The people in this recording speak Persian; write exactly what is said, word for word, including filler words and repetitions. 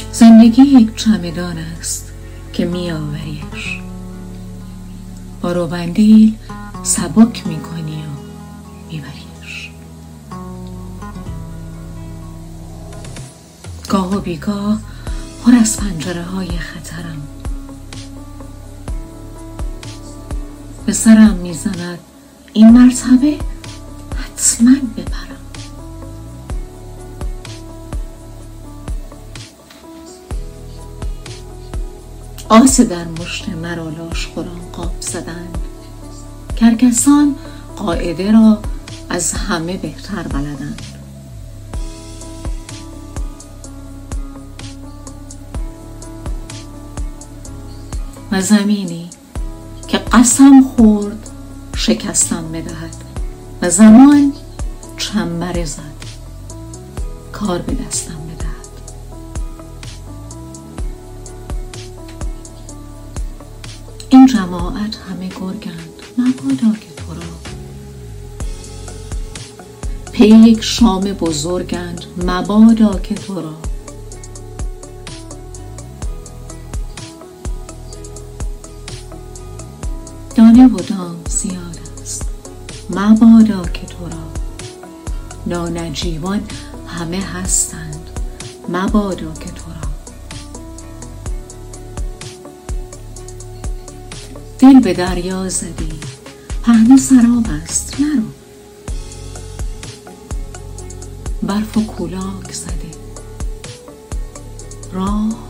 زندگی یک چمدان است که می آوریش، با روبندیل سبک می کنی و می بریش. گاه و بیگاه پر از پنجره های خطرم، به سرم می زند این مرتبه حتما بپرم. آسه در مشت مرا لاشخوران قاب زدند، کرکسان قاعده را از همه بهتر بلدند. و زمینی که قسم خورد شکستم بدهد و زمان چنبره زد کار به دستم بدهد. این جماعت همه گرگند، مبادا که تو را پی یک شام بزرگند، مبادا که تو را دانه و دام زیاد است، مبادا که تو را نانجیبان همه هستند، مبادا که تو را دل به دریا زدی، پهنه سراب است، نرو. برف و کولاک زدی، راه